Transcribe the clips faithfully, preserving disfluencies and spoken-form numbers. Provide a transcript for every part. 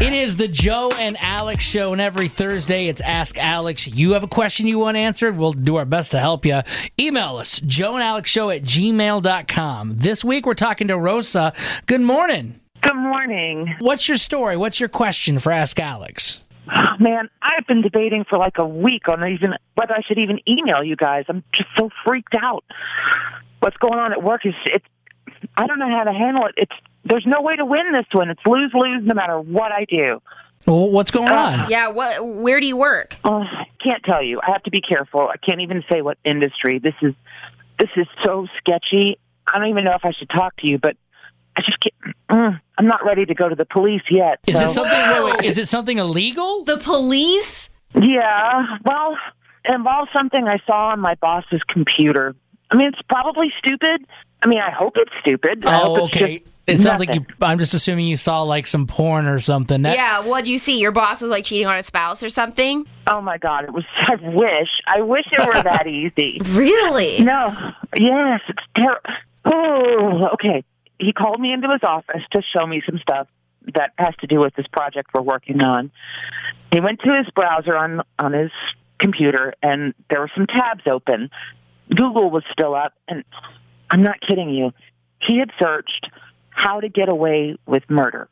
It is the Joe and Alex show, and every Thursday it's Ask Alex. You have a question you want answered, we'll do our best to help you. Email us, joe and alex show at gmail dot com. This week we're talking to Rosa. Good morning. Good morning. What's your story? What's your question for Ask Alex? Oh, man, I've been debating for like a week on even whether I should even email you guys. I'm just so freaked out. What's going on at work is it's I don't know how to handle it. It's there's no way to win this one. It's lose lose no matter what I do. Well, what's going on? Uh, yeah, what? Where do you work? Uh, I can't tell you. I have to be careful. I can't even say what industry. This is this is so sketchy. I don't even know if I should talk to you, but I just can't. Mm, I'm not ready to go to the police yet. Is so. it something? Wait, wait, is it something illegal? The police? Yeah. Well, it involves something I saw on my boss's computer. I mean, it's probably stupid. I mean, I hope it's stupid. I Oh, hope it's okay. just It sounds like nothing. you. I'm just assuming you saw like some porn or something. That, Yeah, what'd you see? Your boss was like cheating on his spouse or something? Oh my God! It was. I wish. I wish it were that easy. Really? No. Yes, it's terrible. Oh, okay. He called me into his office to show me some stuff that has to do with this project we're working on. He went to his browser on on his computer, and there were some tabs open. Google was still up, and I'm not kidding you. He had searched how to get away with murder.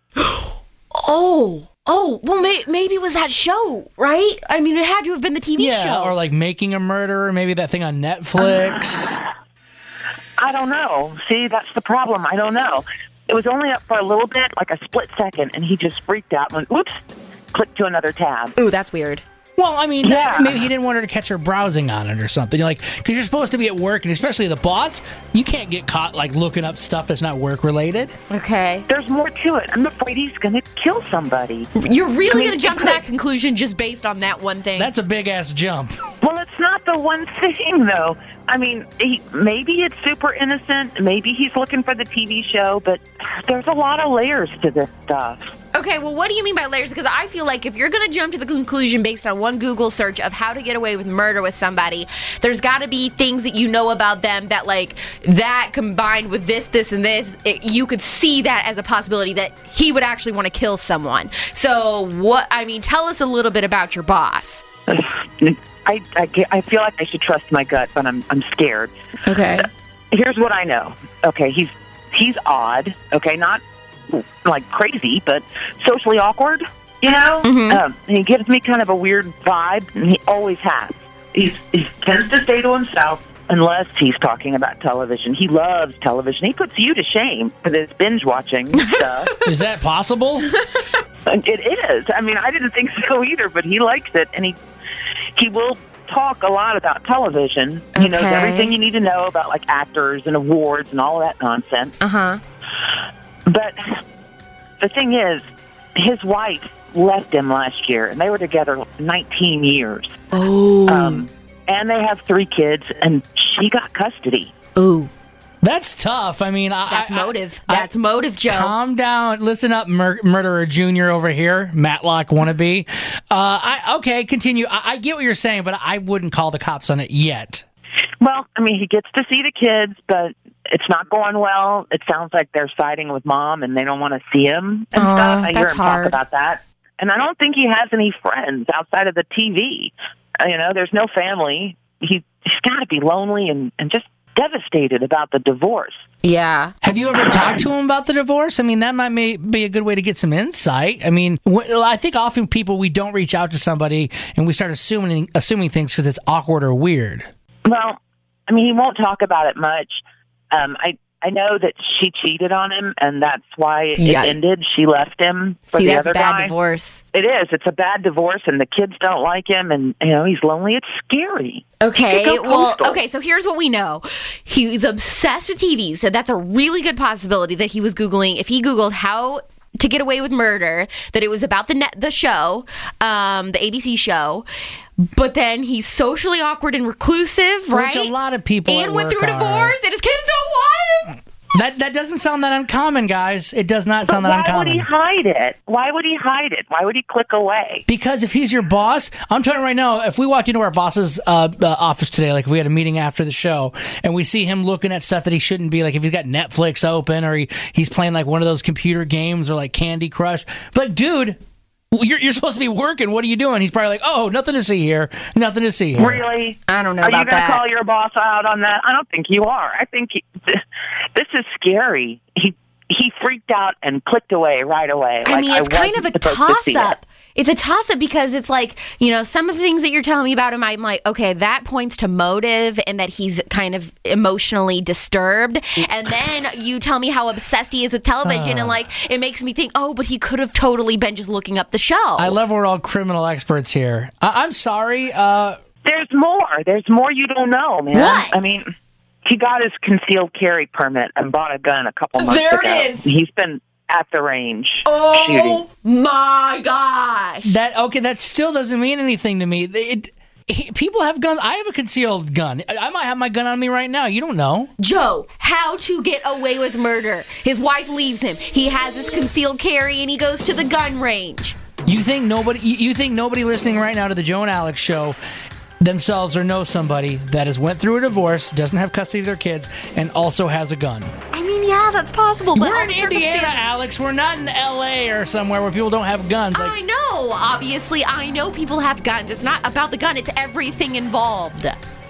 Oh. Oh, well, may- maybe it was that show, right? I mean, it had to have been the T V yeah, show. or like Making a Murderer, maybe that thing on Netflix. I don't know. See, that's the problem. I don't know. It was only up for a little bit, like a split second, and he just freaked out and went, oops, clicked to another tab. Ooh, that's weird. Well, I mean, Yeah. maybe he didn't want her to catch her browsing on it or something. Like, because you're supposed to be at work, and especially the boss, you can't get caught like looking up stuff that's not work related. Okay. There's more to it. I'm afraid he's going to kill somebody. You're really I mean, going to jump to it that could- conclusion just based on that one thing? That's a big ass jump. Well, it's not the one thing, though. I mean, he, maybe it's super innocent. Maybe he's looking for the T V show, but there's a lot of layers to this stuff. Okay, well, what do you mean by layers? Because I feel like if you're going to jump to the conclusion based on one Google search of how to get away with murder with somebody, there's got to be things that you know about them that, like, that combined with this, this, and this, it, you could see that as a possibility that he would actually want to kill someone. So, what, I mean, tell us a little bit about your boss. I, I, ca- I feel like I should trust my gut, but I'm I'm scared. Okay. Here's what I know. Okay, he's he's odd. Okay, not like crazy, but socially awkward. You know, Mhm. um, he gives me kind of a weird vibe, and he always has. He's, he tends to stay to himself unless he's talking about television. He loves television. He puts you to shame for this binge watching stuff. Is that possible? It is. I mean, I didn't think so either, but he likes it, and he he will talk a lot about television. He knows Okay. everything you need to know about, like, actors and awards and all of that nonsense. Uh-huh. But the thing is, his wife left him last year, and they were together nineteen years. Oh. Um, and they have three kids, and she got custody. Ooh. That's tough. I mean, I, That's I- motive. I- That's motive, Joe. Calm down. Listen up, Mur- Murderer Junior over here, Matlock wannabe. Uh, I okay, continue. I, I get what you're saying, but I wouldn't call the cops on it yet. Well, I mean, he gets to see the kids, but it's not going well. It sounds like they're siding with mom, and they don't want to see him and Aw, stuff. I hear that's him hard. talk about that. And I don't think he has any friends outside of the T V. Uh, you know, there's no family. He, he's got to be lonely and, and just devastated about the divorce. Yeah. Have you ever talked to him about the divorce? I mean, that might may, be a good way to get some insight. I mean, wh- I think often people, we don't reach out to somebody and we start assuming assuming things because it's awkward or weird. Well, I mean, he won't talk about it much. Um, I I know that she cheated on him, and that's why it Yeah. ended. She left him for See, the that's other a bad guy. divorce. It is. It's a bad divorce, and the kids don't like him, and you know he's lonely. It's scary. Okay, He could go well, postal. okay, so here's what we know. He's obsessed with T V, so that's a really good possibility that he was Googling. If he Googled how to get away with murder, that it was about the net, the show, um, the A B C show, but then he's socially awkward and reclusive, right? Which a lot of people and at went work through a are. divorce, and his kids don't want him. That that doesn't sound that uncommon, guys. It does not But sound that why uncommon. would he hide it? Why would he hide it? Why would he click away? Because if he's your boss, I'm telling you right now, if we walked into our boss's uh, uh, office today, like if we had a meeting after the show, and we see him looking at stuff that he shouldn't be, like if he's got Netflix open or he, he's playing like one of those computer games or like Candy Crush, but like, dude, Well, you're, you're supposed to be working. What are you doing? He's probably like, oh, nothing to see here. Nothing to see here. Really? I don't know Are about you going that. to call your boss out on that? I don't think you are. I think he, this is scary. He he freaked out and clicked away right away. I like mean, it's I kind of a wasn't supposed to see toss-up. it. It's a toss-up because it's like, you know, some of the things that you're telling me about him, I'm like, okay, that points to motive and that he's kind of emotionally disturbed. And then you tell me how obsessed he is with television, and like, it makes me think, oh, but he could have totally been just looking up the show. I love we're all criminal experts here. I- I'm sorry. Uh, There's more. There's more you don't know, man. What? I mean, he got his concealed carry permit and bought a gun a couple months There ago. it is. He's been at the range Oh shooting. my gosh. that okay? That still doesn't mean anything to me. It, he, people have guns. I have a concealed gun. I, I might have my gun on me right now. You don't know. Joe, how to get away with murder. His wife leaves him. He has his concealed carry and he goes to the gun range. You think nobody? You, you think nobody listening right now to the Joe and Alex show themselves or know somebody that has went through a divorce, doesn't have custody of their kids, and also has a gun? I mean, yeah, that's possible. But We're all in the Indiana, circumstances- Alex. We're not in L A or somewhere where people don't have guns. Like, I know. Obviously, I know people have guns. It's not about the gun. It's everything involved.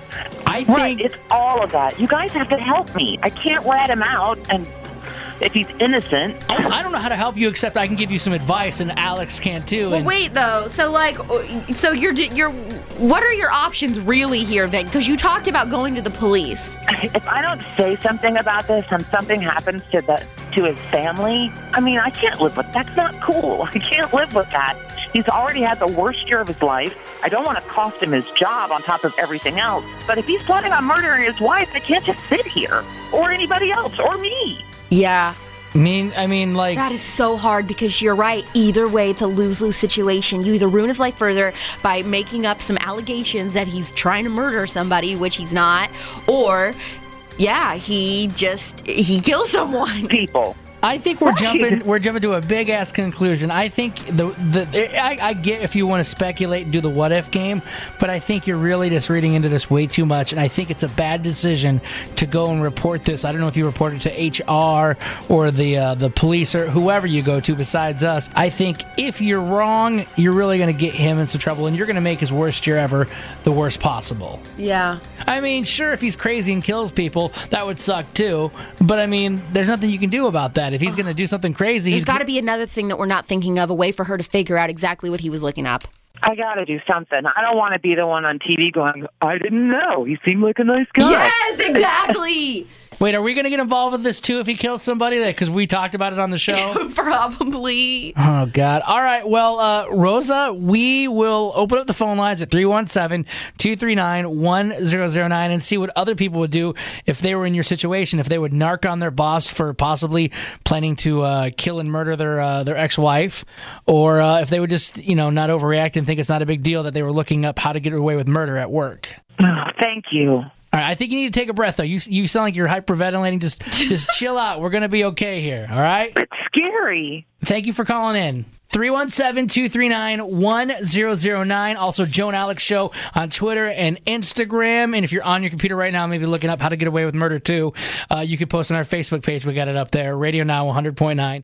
I Right, think it's all of that. You guys have to help me. I can't rat him out, and if he's innocent, I, I don't know how to help you except I can give you some advice, and Alex can too. Well, and wait though. So like, so you're you're. What are your options really here, then? Because you talked about going to the police. if I don't say something about this and something happens to the to his family, I mean, I can't live with that's not cool. I can't live with that. He's already had the worst year of his life. I don't want to cost him his job on top of everything else. But if he's planning on murdering his wife, I can't just sit here, or anybody else, or me. Yeah. I mean, I mean, like, That is so hard because you're right. Either way, it's a lose-lose situation. You either ruin his life further by making up some allegations that he's trying to murder somebody, which he's not, or, yeah, he just, he kills someone. People. I think we're Right. jumping. We're jumping to a big ass conclusion. I think the the I, I get if you want to speculate and do the what if game, but I think you're really just reading into this way too much, and I think it's a bad decision to go and report this. I don't know if you report it to H R or the uh, the police or whoever you go to besides us. I think if you're wrong, you're really going to get him into trouble, and you're going to make his worst year ever the worst possible. Yeah. I mean, sure, if he's crazy and kills people, that would suck too. But I mean, there's nothing you can do about that. If he's going to do something crazy, There's he's got to be another thing that we're not thinking of, a way for her to figure out exactly what he was looking up. I got to do something. I don't want to be the one on T V going, I didn't know. He seemed like a nice guy. Yes, exactly. Wait, are we going to get involved with this too if he kills somebody? Because we talked about it on the show. Probably. Oh, God. All right. Well, uh, Rosa, we will open up the phone lines at three one seven, two three nine, one zero zero nine and see what other people would do if they were in your situation, if they would narc on their boss for possibly planning to uh, kill and murder their uh, their ex-wife, or uh, if they would just, you know, not overreact and think it's not a big deal that they were looking up how to get away with murder at work. Oh, thank you. All right, I think you need to take a breath, though. You you sound like you're hyperventilating. Just just chill out. We're going to be okay here, all right? It's scary. Thank you for calling in. three one seven, two three nine, one zero zero nine. Also, Joe and Alex Show on Twitter and Instagram. And if you're on your computer right now, maybe looking up how to get away with murder, too, uh, you can post on our Facebook page. We got it up there. Radio Now one hundred point nine.